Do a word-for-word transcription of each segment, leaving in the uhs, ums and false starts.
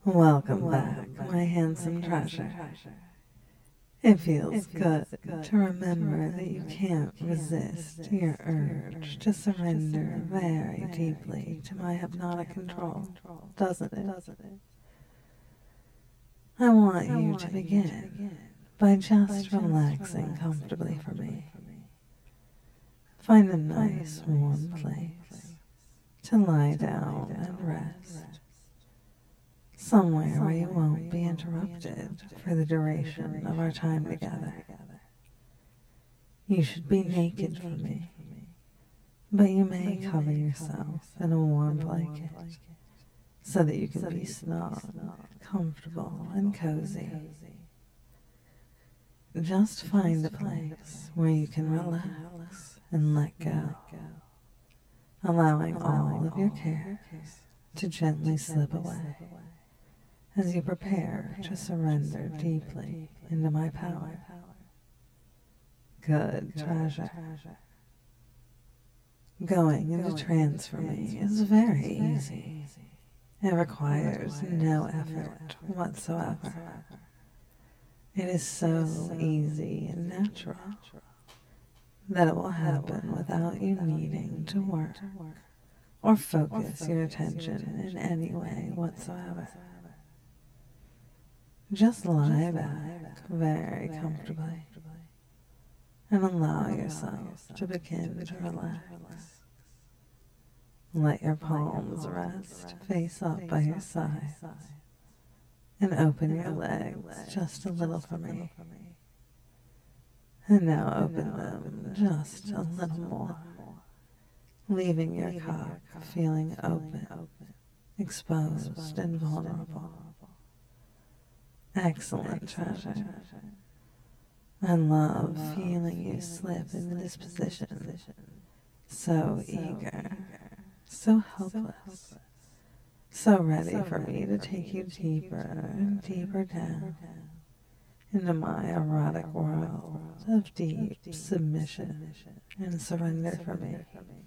Welcome back, my handsome treasure. It feels good to remember that you can't resist your urge to surrender very deeply to my hypnotic control, doesn't it? I want you to begin by just relaxing comfortably for me. Find a nice warm place to lie down and rest. Somewhere where you won't be interrupted for the duration of our time together. You should be naked for me, but you may cover yourself in a warm blanket so that you can be snug, comfortable, and cozy. Just find a place where you can relax and let go, allowing all of your cares to gently slip away as you prepare to surrender deeply into my power. Good treasure. Going into trance for me is very easy. It requires no effort whatsoever. It is so easy and natural that it will happen without you needing to work or focus your attention in any way whatsoever. Just lie back very comfortably and allow yourself to begin to relax. Let your palms rest face up by your sides and open your legs just a little for me. And now open them just a little more, leaving your cock feeling open, exposed, and vulnerable. Excellent treasure. I love feeling you slip into this position, so eager, so helpless, so ready for me to take you deeper and deeper down into my erotic world of deep submission and surrender for me.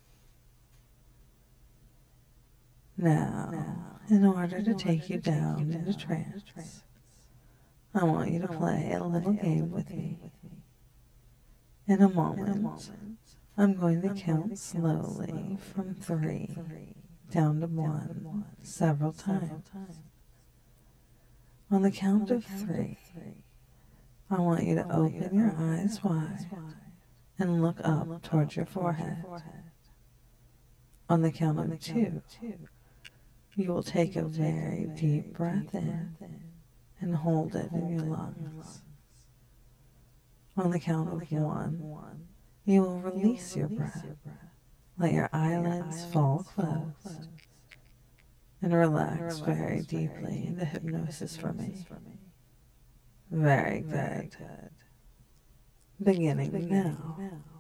Now, in order to take you down into trance, I want you to play a little game with me. In a moment, I'm going to count slowly from three down to one several times. On the count of three, I want you to open your eyes wide and look up towards your forehead. On the count of two, you will take a very deep breath in and hold it in your lungs. On the count of one, you will release your breath. Let your eyelids fall closed and relax very deeply into hypnosis for me. Very good. Beginning now.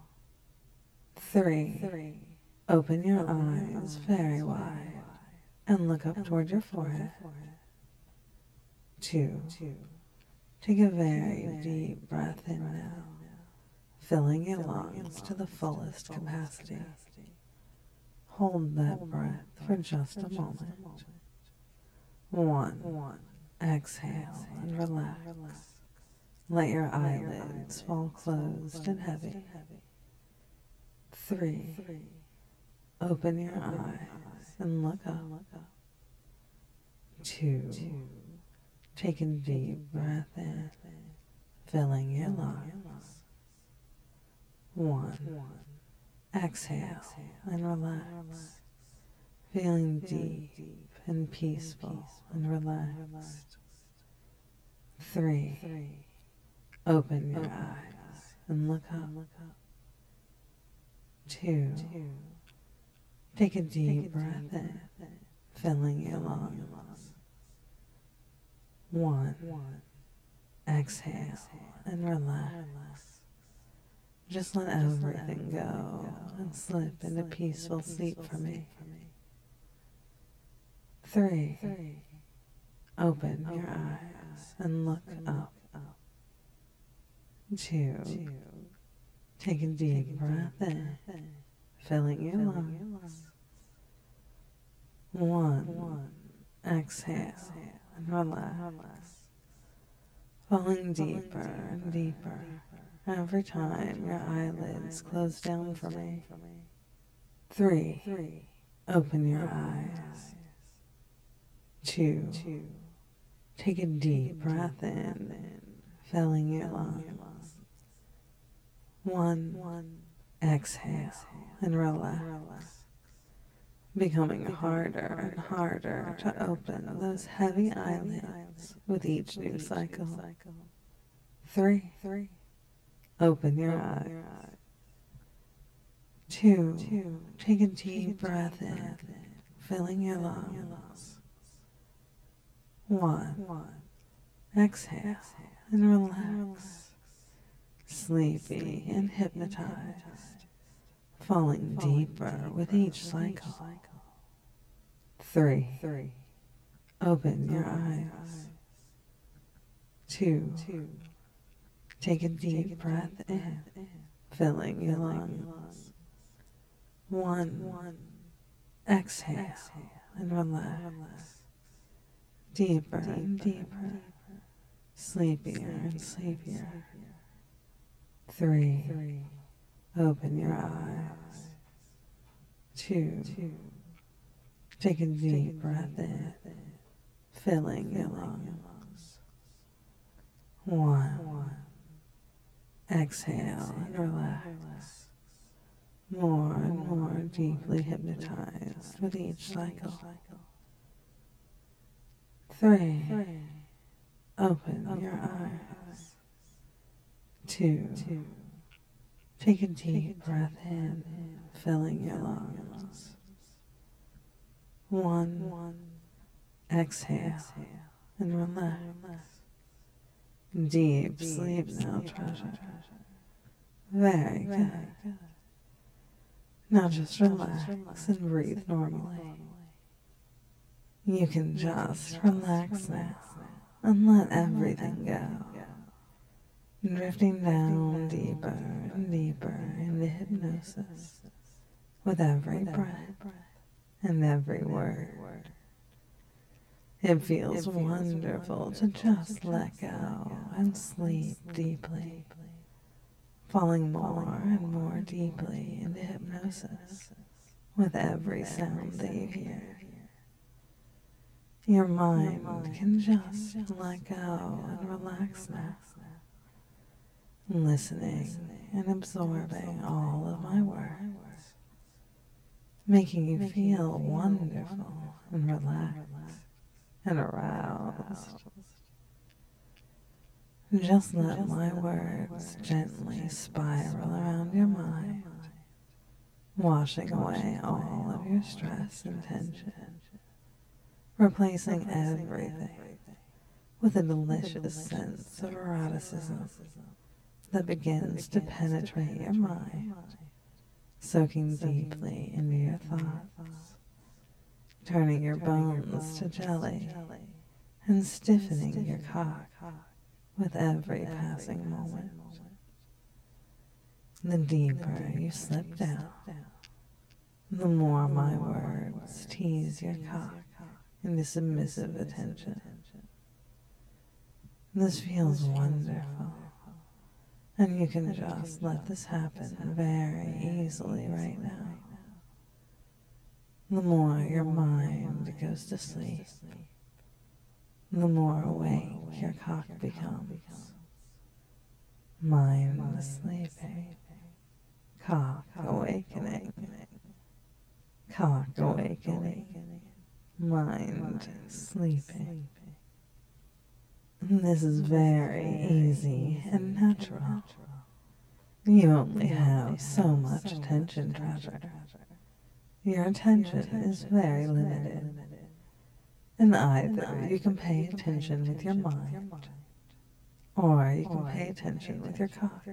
Three. Open your eyes very wide and look up toward your forehead. Two. Take a very deep breath in now, filling your lungs to the fullest capacity. Hold that breath for just a moment. One. Exhale and relax. Let your eyelids fall closed and heavy. Three. Open your eyes and look up. Two. Take a deep breath in, filling your lungs. One. Exhale and relax, feeling deep and peaceful and relaxed. Three. Open your eyes and look up. Two. Take a deep breath in, filling your lungs. One. Exhale and relax. Just let everything go and slip into peaceful sleep for me. Three. Open your eyes and look up. Two. Take a deep breath in, filling your lungs. One. Exhale and relax, falling deeper and deeper every time your eyelids close down for me. Three, open your eyes. Two, take a deep breath in, filling your lungs. One, exhale and relax, becoming harder and harder to open those heavy eyelids with each new cycle. Three, open your eyes. Two, take a deep breath in, filling your lungs. One, exhale and relax, sleepy and hypnotized, falling deeper with each cycle. Three, open your eyes. Two, take a deep breath in, filling your lungs. One, exhale and relax, deeper and deeper, sleepier and sleepier. Three, open your eyes. Two, take a deep breath in, filling your lungs. One, exhale and relax, more and more deeply hypnotized with each cycle. Three, open your eyes. Two, take a deep breath in, filling your lungs. One, exhale and relax. Deep sleep now, treasure. Very good. Now just relax and breathe normally. You can just relax now and let everything go, drifting down deeper and deeper into hypnosis with every breath and every word. It feels wonderful to just let go and sleep deeply, falling more and more deeply into hypnosis with every sound that you hear. Your mind can just let go and relax now, listening and absorbing all of my words, making you feel wonderful and relaxed and aroused. Just let my words gently spiral around your mind, washing away all of your stress and tension, replacing everything with a delicious sense of eroticism that begins to penetrate your mind, soaking deeply into your thoughts, turning your bones to jelly and stiffening your cock with every passing moment. The deeper you slip down, the more my words tease your cock into submissive attention. This feels wonderful, and you can just let this happen very easily right now. The more your mind goes to sleep, the more awake your cock becomes. Mind sleeping, cock awakening, cock awakening, mind sleeping. This is very easy and natural. You only have so much attention, treasure. Your attention is very limited. And either you can pay attention with your mind, or you can pay attention with your cock.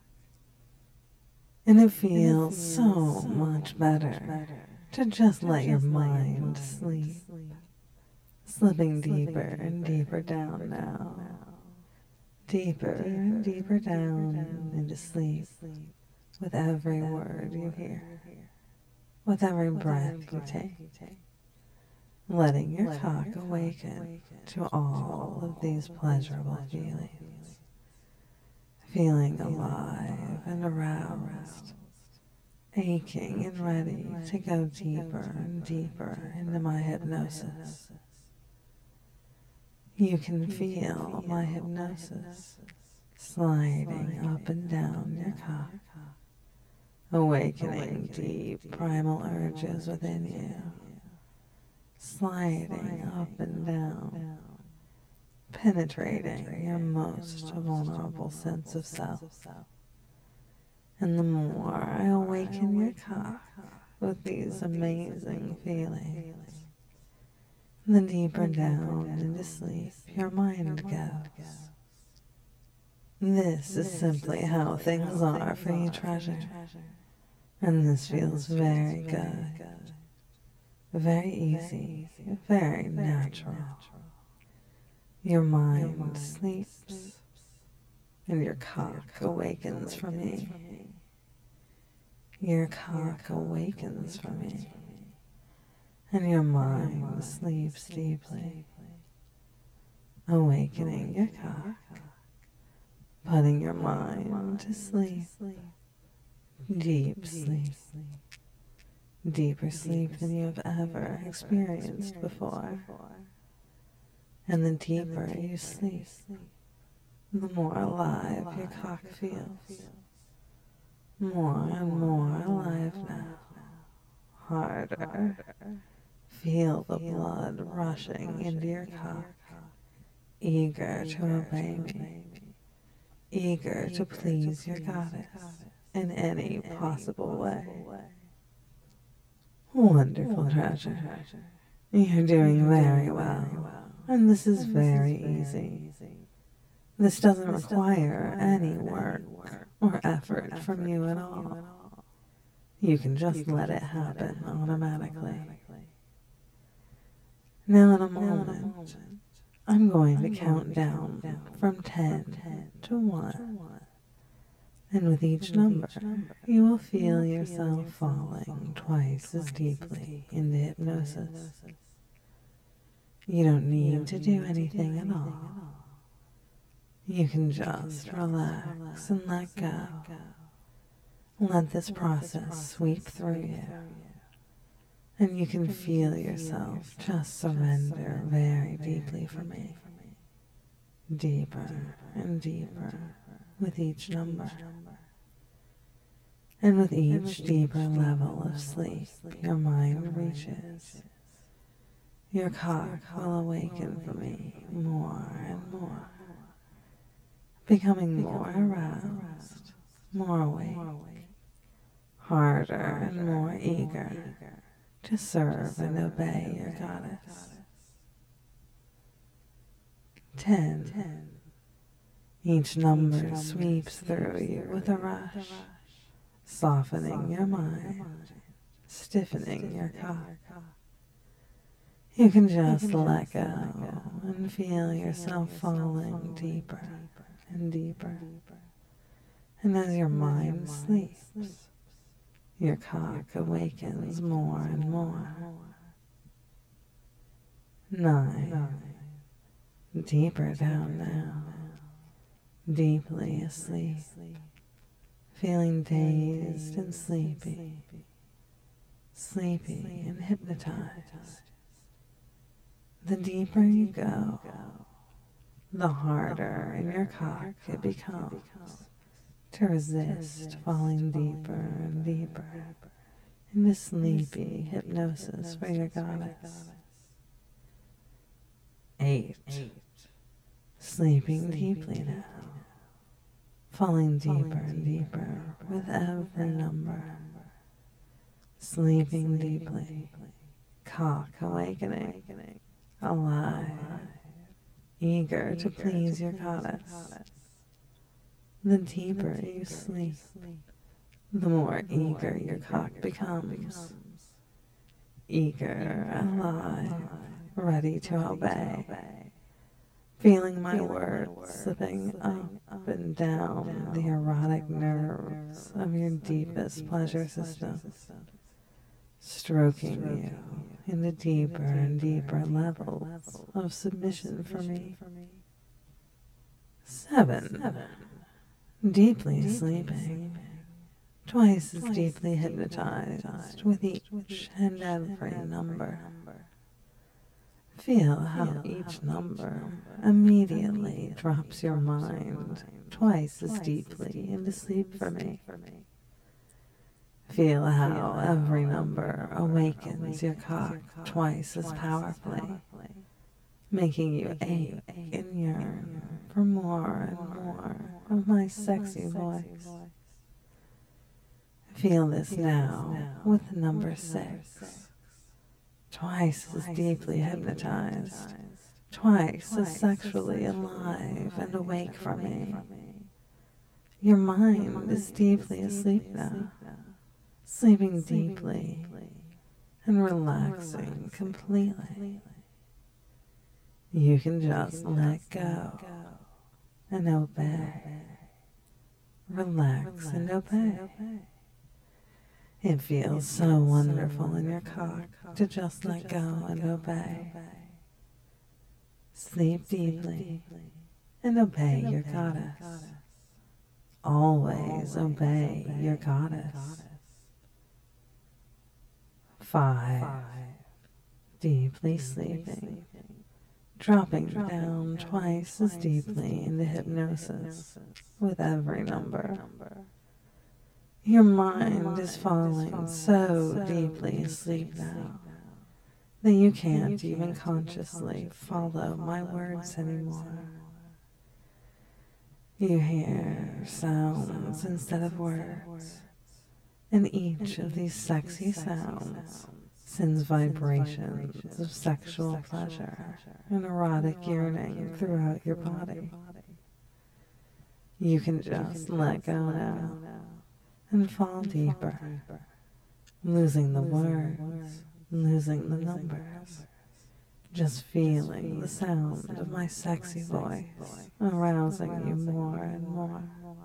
And it feels so much better to just let your mind sleep, slipping deeper and deeper down now, deeper and deeper down into sleep with every word you hear, with every breath you take. letting your cock awaken to all of these pleasurable feelings, feeling alive and aroused, aching and ready to go deeper and deeper into my hypnosis. You can feel my hypnosis sliding up and down your cock, awakening deep primal urges within you, sliding up and down, penetrating your most vulnerable sense of self. And the more I awaken your cock with these amazing feelings, the deeper down into sleep your mind goes. This is simply how things are for you, treasure. And this feels very good, very easy, very natural. Your mind sleeps, and your cock awakens for me. Your cock awakens for me, and your mind sleeps deeply, awakening your cock, putting your mind to sleep, deep sleep, deeper sleep than you have ever experienced before. And the deeper you sleep, the more alive your cock feels. More and more alive now. Harder. Feel the blood rushing into your cock, eager to obey me, eager to please your goddess in any possible way. Wonderful, treasure. You're doing very well, and this is very easy. This doesn't require any work or effort from you at all. You can just let it happen automatically. Now in a moment, I'm going to count down from ten to one. And with each number, you will feel yourself falling twice as deeply into hypnosis. You don't need to do anything at all. You can just relax and let go. Let this process sweep through you. And you can feel yourself just surrender very deeply for me. Deeper and deeper with each number. And with each deeper level of sleep your mind reaches, your cock will awaken for me more and more, becoming more aroused, more awake, harder and more eager to serve and obey your goddess. Ten. Each number sweeps through you with a rush, softening your mind, stiffening your cock. You can just let go and feel yourself falling deeper and deeper. And as your mind sleeps, your cock awakens more and more. Nine. Deeper down now, deeply asleep, feeling dazed and sleepy, sleepy and hypnotized. The deeper you go, the harder in your cock it becomes to resist falling deeper and deeper into sleepy hypnosis for your goddess. Eight. Sleeping deeply now, falling deeper and deeper with every number. Sleeping deeply, cock awakening, alive, eager to please your goddess. The deeper you sleep, the more eager your cock becomes. Eager, alive, ready to obey. Feeling my words slipping up and down the erotic nerves of your deepest pleasure system. stroking you into deeper and deeper levels of submission for me. Seven. Deeply sleeping, twice as deeply hypnotized with each and every number. Feel how each number immediately drops your mind twice as deeply into sleep for me. Feel how every number awakens your cock twice as powerfully, making you ache and yearn for more and more of my sexy voice. Feel this now with number six, twice as deeply hypnotized, twice as sexually alive and awake for me. Your mind is deeply asleep now, sleeping deeply and relaxing completely. You can just let go and obey. Relax and obey. It feels so wonderful in your cock to just let go and obey. Sleep deeply and obey your goddess. Always obey your goddess. Five. Deeply sleeping, dropping down twice as deeply into hypnosis with every number. Your mind is falling so deeply asleep now that you can't even consciously follow my words anymore. You hear sounds instead of words, and each of these sexy sounds sends vibrations of sexual pleasure and erotic yearning throughout your body. You can just let go now and fall deeper, losing the words, losing the numbers, just feeling the sound of my sexy voice arousing you more and more.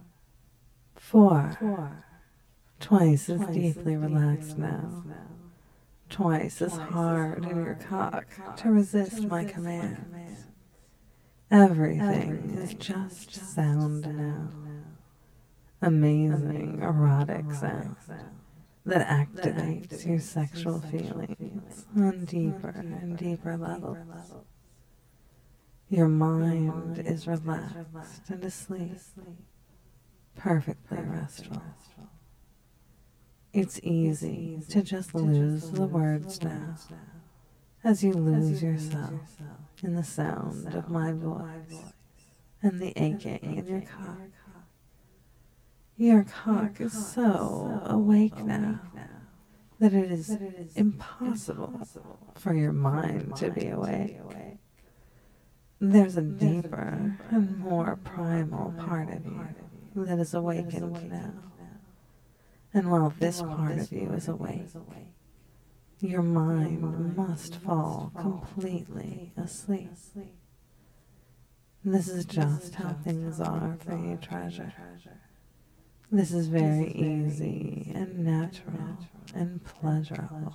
Four. Twice as deeply relaxed now, twice as hard in your cock to resist my commands. Everything is just sound now. Amazing erotic sound that activates your sexual feelings on deeper and deeper levels. Your mind is relaxed and asleep, perfectly restful. It's easy to just lose the words now, as you lose yourself in the sound of my voice and the aching in your cock. Your cock is so awake now that it is impossible for your mind to be awake. There's a deeper and more primal part of you that is awakened now. And while this part of you is awake, your mind must fall completely asleep. This is just how things are for you, treasure. This is very easy and natural and pleasurable.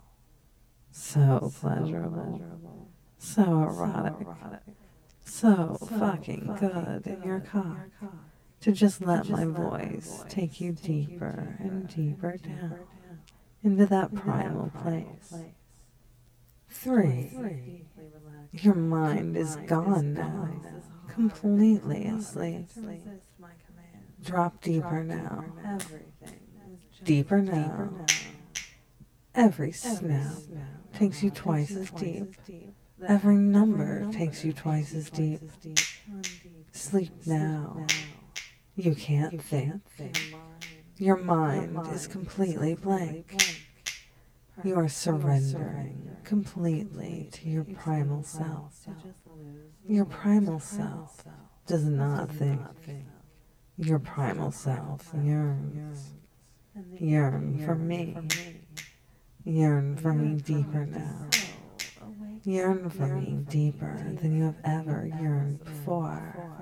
So pleasurable. So erotic. So fucking good in your cock. To just let my voice take you deeper and deeper down into that primal place. Three. Your mind is gone now, completely asleep. Drop deeper now. Deeper now. Every snap takes you twice as deep. Every number takes you twice as deep. Sleep now. You can't think. Your mind is completely blank. You are surrendering completely to your primal self. Your primal self does not think. Your primal self yearns. Yearn for me. Yearn for me deeper now. Yearn for me deeper than you have ever yearned before.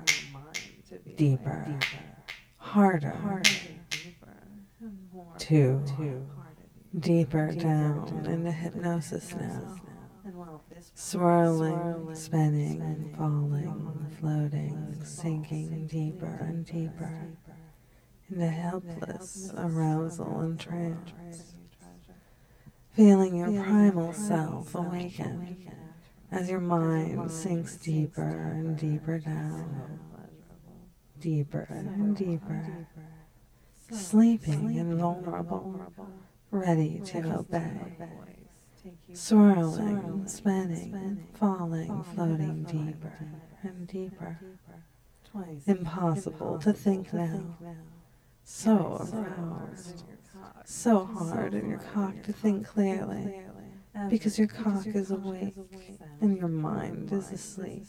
Deeper. Harder. Two. deeper down into hypnosis now, swirling, spinning, falling, floating, sinking deeper and deeper into helpless arousal and trance, feeling your primal self awaken as your mind sinks deeper and deeper down, deeper and deeper, sleeping and vulnerable, ready to obey, swirling, spinning, falling, floating deeper and deeper. Impossible to think now. So aroused, so hard in your cock to think clearly, because your cock is awake and your mind is asleep.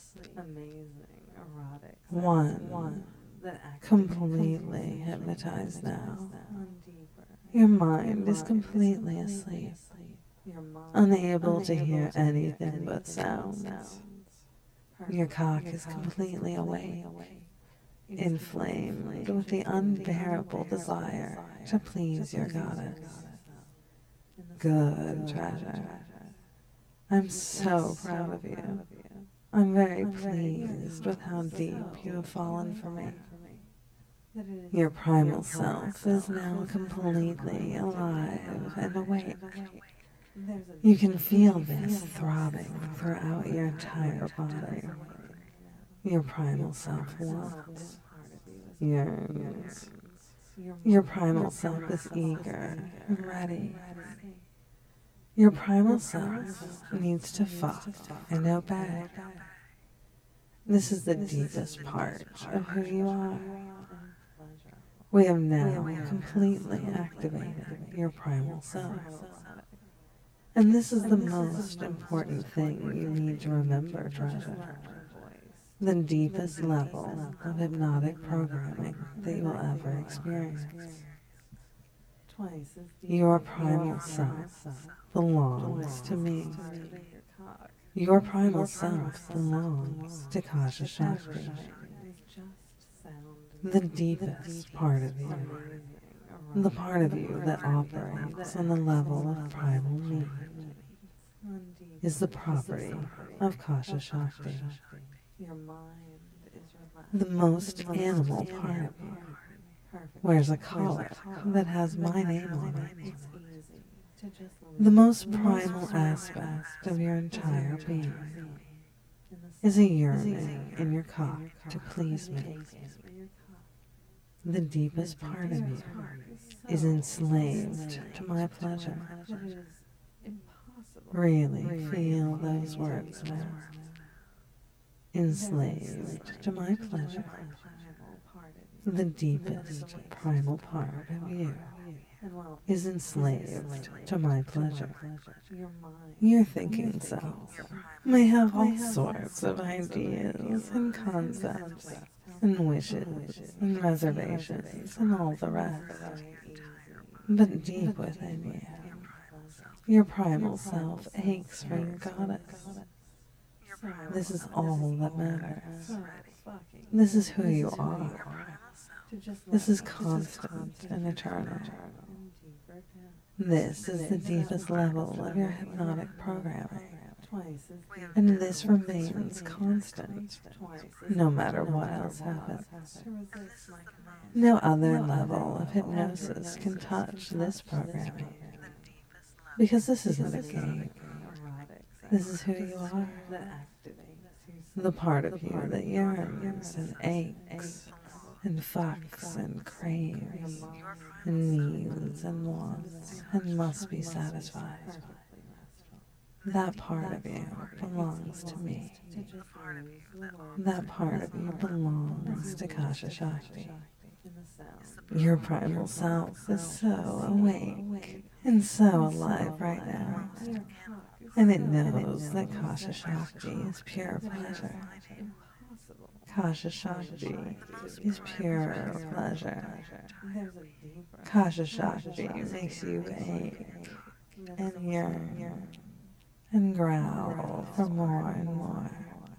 One, completely hypnotized now. Your mind is completely asleep, unable to hear anything but sounds. Your cock is completely awake, inflamed with the unbearable desire to please your goddess. Good treasure. I'm so proud of you. I'm very pleased with how deep you have fallen for me. Your primal self is now completely alive and awake. You can feel this throbbing throughout your entire body. Your primal self wants, yearns. Your primal self is eager and ready. Your primal self needs to fuck and obey. This is the deepest part of who you are. We have now completely activated your primal self. And this is the most important thing you need to remember, treasure. The deepest level of hypnotic programming that you will ever experience. Your primal self belongs to me. Your primal self belongs to Kasha Shakti. The deepest part of you, the part of you that operates on the level of primal need, is the property of Kasha Shakti. The most animal part of you wears a collar that has my name on it. The most primal aspect of your entire being is a yearning in your cock to please me. The deepest part of you is enslaved to my pleasure. Really feel those words now. Enslaved to my pleasure. The deepest primal part of you is enslaved to my pleasure. Your thinking self may have all sorts of ideas and concepts and wishes and reservations and all the rest. But deep within you, your primal self aches for your goddess. This is all that matters. This is who you are. This is constant and eternal. This is the deepest level of your hypnotic programming. And this remains constant, no matter what else happens. No other level of hypnosis can touch this programming. Because this isn't a game. This is who you are. The part of you that yearns and aches and fucks and craves and needs and wants and must be satisfied. That part of you belongs to me. That part of you belongs to Kasha Shakti. Your primal self is so awake and so alive right now. And it knows that Kasha Shakti is pure pleasure. Kasha Shakti is pure pleasure. Kasha Shakti makes you ache and yearn and growl for more and more.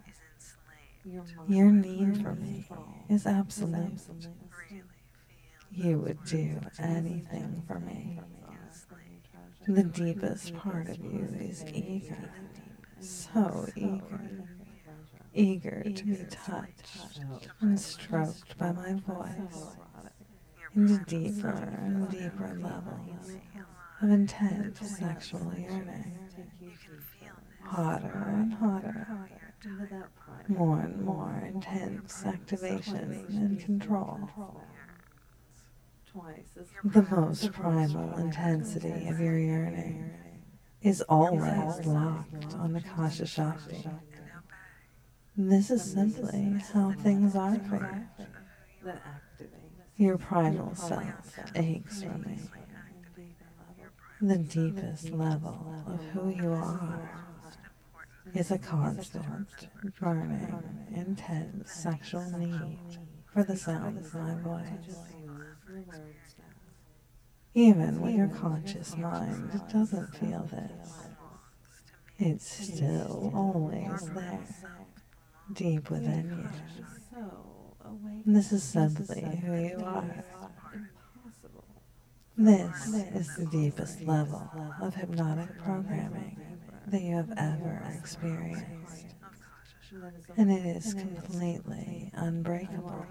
Your need for me is absolute. You would do anything for me. The deepest part of you is eager, so eager, eager to be touched and stroked by my voice into deeper and deeper levels of intense sexual yearning, hotter and hotter, more and more intense activation and control. The most primal intensity of your yearning is always locked on Akasha Shakti. This is simply how things are for you. Your primal self aches for me. The deepest level of who you are is a constant, burning, intense sexual need for the sound of my voice. Even when your conscious mind doesn't feel this, it's still always there, deep within you. This is simply who you are. This is the deepest level of hypnotic programming that you have ever experienced, and it is completely unbreakable.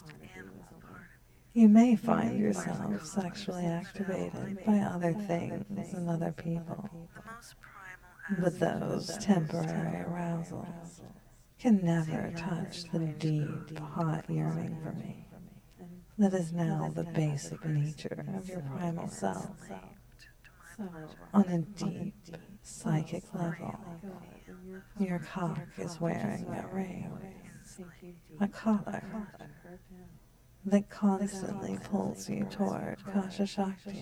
You may find yourself sexually activated by other things and other people, but those temporary arousals can never touch the deep, hot yearning for me that is now the basic nature of your primal self. On a deep, psychic level, your cock is wearing a ring, a collar, that constantly pulls you toward Kasha Shakti.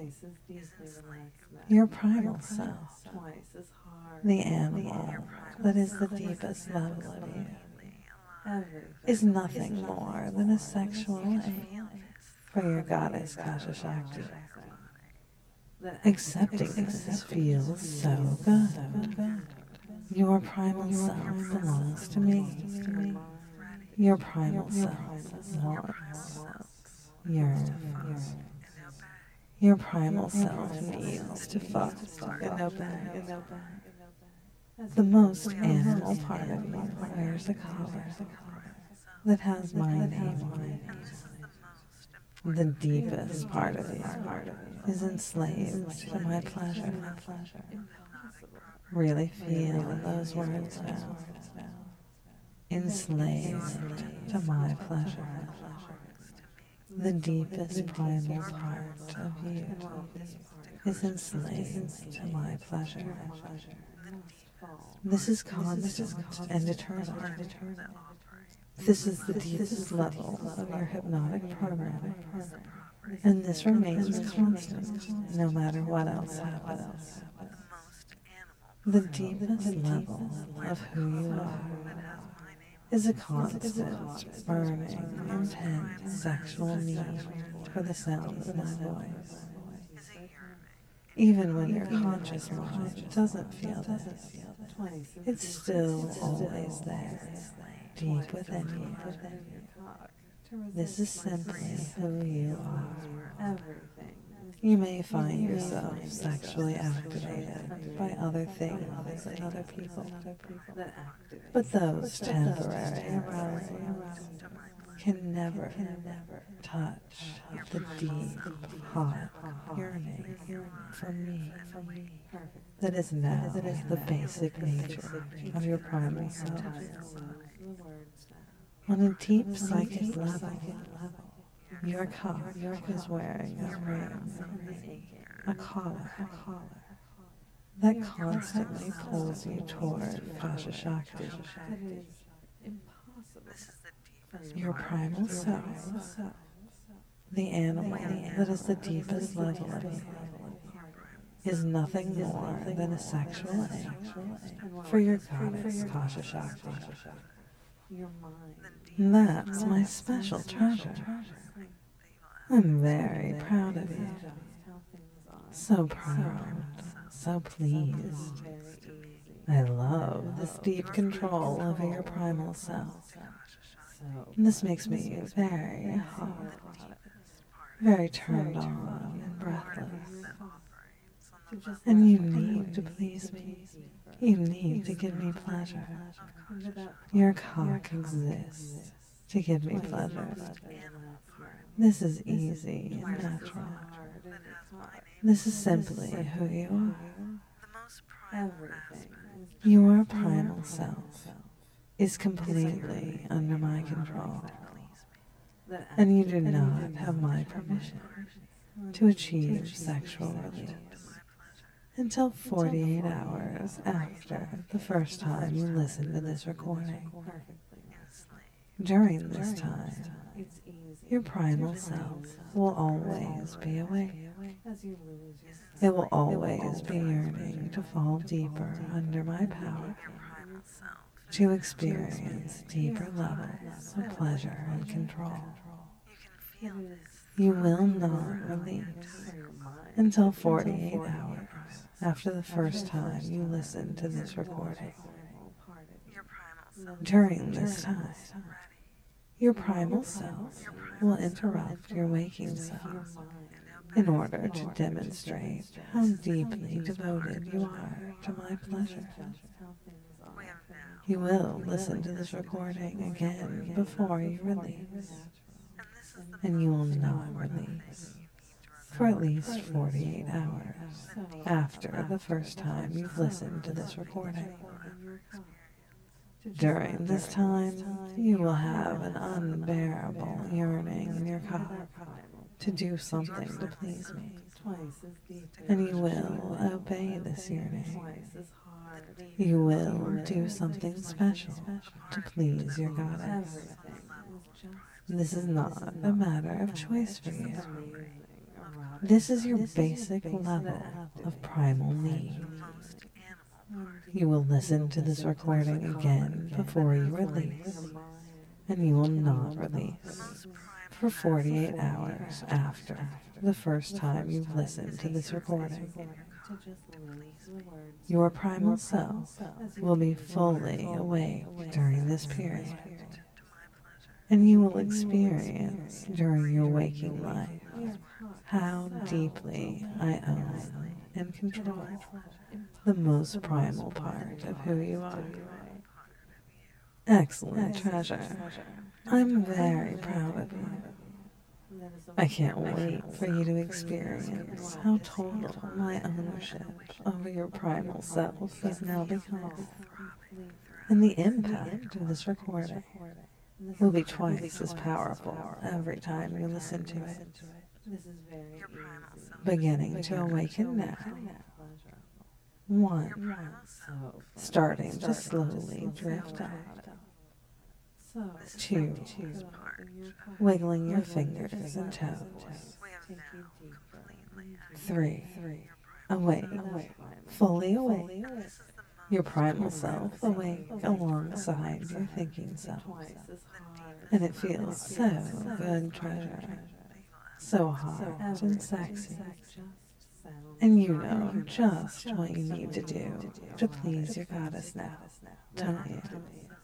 Your primal self, the animal that is the deepest level of you, is nothing more than a sexual ache for your goddess Kasha Shakti. Accepting this feels so good. Your primal self belongs to me. Your primal self wants, yearns. Your primal self needs to fuck and obey. The most animal part of you wears a collar that has my name on it. The deepest part of you is enslaved to my pleasure. Really feel those words now. Enslaved to my pleasure. The deepest primal part of you is enslaved to my pleasure. This is constant and eternal. This is the deepest level of your hypnotic programming, and this remains constant no matter what else happens. The deepest level of who you are is a constant, burning, intense sexual need for the sound of my voice. Even when your conscious mind doesn't feel this, it's still always there, deep within you. This is simply who you are. You may find yourself sexually activated by other things and other people, but those temporary arousals can never touch the deep, hot yearning for me that is now the basic nature of your primal self. On a deep psychic level, your cock is wearing a ring, a collar, that constantly pulls you toward Kasha Shakti. Your primal self, the animal that is the deepest level of you, is nothing more than a sexual ache for your goddess Kasha Shakti. That's my special treasure. I'm very proud of you. So proud, so pleased. I love this deep control over your primal self. This makes me very hot, very turned on and breathless. And you need to please me. You need to give me pleasure. Your cock exists to give me pleasure. This is easy and natural. This is simply who you are. Your primal self is completely under my control, and you do not have my permission to achieve sexual release until forty-eight hours after the first time you listen to this recording. During this time, your primal self will always be awake. It will always be yearning to fall deeper under my power, to experience deeper levels of pleasure and control. You will not release until forty-eight hours after the first time you listen to this recording. During this time, your primal self will interrupt your waking self in order to demonstrate how deeply devoted you are to my pleasure. You will listen to this recording again before you release, and you will not release for at least forty-eight hours after the first time you've listened to this recording. During this time, you will have an unbearable yearning in your cock to do something to please me, and you will obey this yearning. You will do something special to please your goddess. This is not a matter of choice for you. This is your basic level of primal need. You will listen to this recording again before you release, and you will not release for forty-eight hours after the first time you've listened to this recording. Your primal self will be fully awake during this period, and you will experience during your waking life how deeply I own and control the most primal part of who you are. Excellent treasure. I'm very proud of you. I can't wait for you to experience how total my ownership over your primal self has now become. And the impact of this recording will be twice as powerful every time you listen to it. Beginning to awaken now. One. Starting to slowly drift out. Two. Wiggling your fingers and toes. Three. Awake. Fully awake. Your primal self awake alongside your thinking self. And it feels so good, treasure. So hot and sexy. And you know just what you need to do to please your goddess now, don't you?